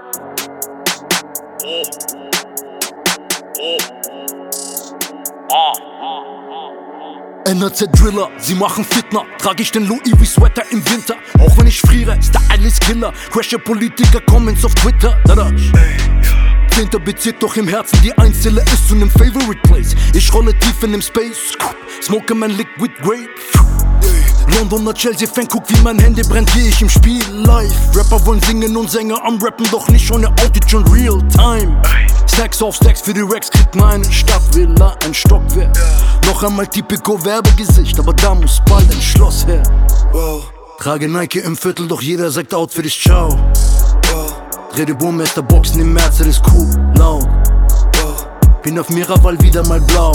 NRZ Driller, sie machen Fitner. Trag ich den Louis wie Sweater im Winter. Auch wenn ich friere, ist der Alice Killer. Crasher Politiker, Comments auf Twitter. Dadasch. 10. Bezirk, doch im Herzen die Einzelle ist zu nem Favorite Place. Ich rolle tief in dem Space, smoke mein Liquid Grape. Londoner Chelsea-Fan, guck wie mein Handy brennt, geh ich im Spiel live. Rapper wollen singen und Sänger am Rappen, doch nicht ohne Autotune real time. Stacks auf Stacks für die Racks, kriegt meine Stadtvilla ein Stockwerk. Noch einmal typico Werbegesicht, aber da muss bald ein Schloss her. Trage Nike im Viertel, doch jeder sagt Outfit ist ciao. Dreh die Burmester Boxen im Mercedes cool, laut. Bin auf Miraval wieder mal blau.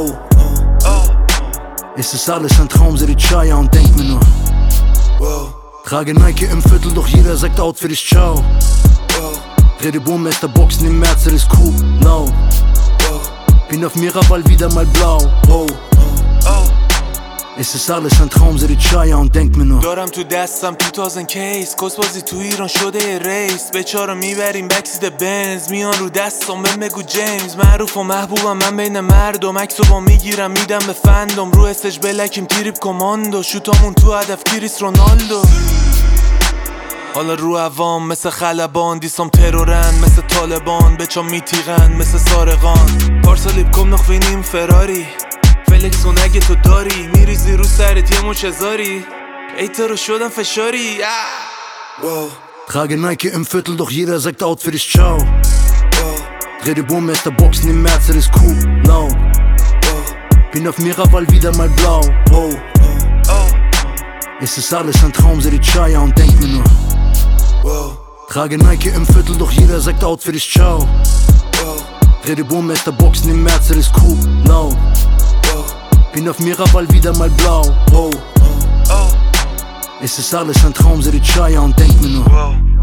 Es ist alles ein Traum, seh die Chaya und denk mir nur Trage Nike im Viertel, doch jeder sagt Outfit ist ciao. Dreh die Burmester Boxen im Mercedes cool, laut. Bin auf Miraval wieder mal blau. Es ist alles ein Traum, seh die Chaya und denk mir nur دارم تو دستم 2000 کیس کس بازی تو ایران شده یه ریس بچارا میبریم بکسید بنز میان رو دستم بهم بگو جیمز معروف و محبوبم من بین مردم عکسو با میگیرم میدم به فندم رو استج بلکیم تریپ کماندو شوتامون تو هدف کریس رونالدو حالا رو عوام مثل خلبان دیسام ترورن مثل طالبان بچام میتیغن مثل سارقان پارسا لیبکوم نخ وینیم فراری فلکس و نگه تو داری میریزی رو سرت یه مچ هزاری ای تو رو شدم فشاری Trage Nike im Viertel, doch jeder sagt Outfit ist ciao. Dreh die Burmester Boxen im Mercedes cool, laut. Bin auf Miraval wieder mal blau. Es ist alles ein Traum, seh die Chaya und denk mir nur Trage Nike im Viertel, doch jeder sagt Outfit ist ciao. Dreh die Burmester Boxen im Mercedes cool, laut. Bin auf Miraval wieder mal blau. Es ist alles ein Traum, seh die Chaya und denk mir nur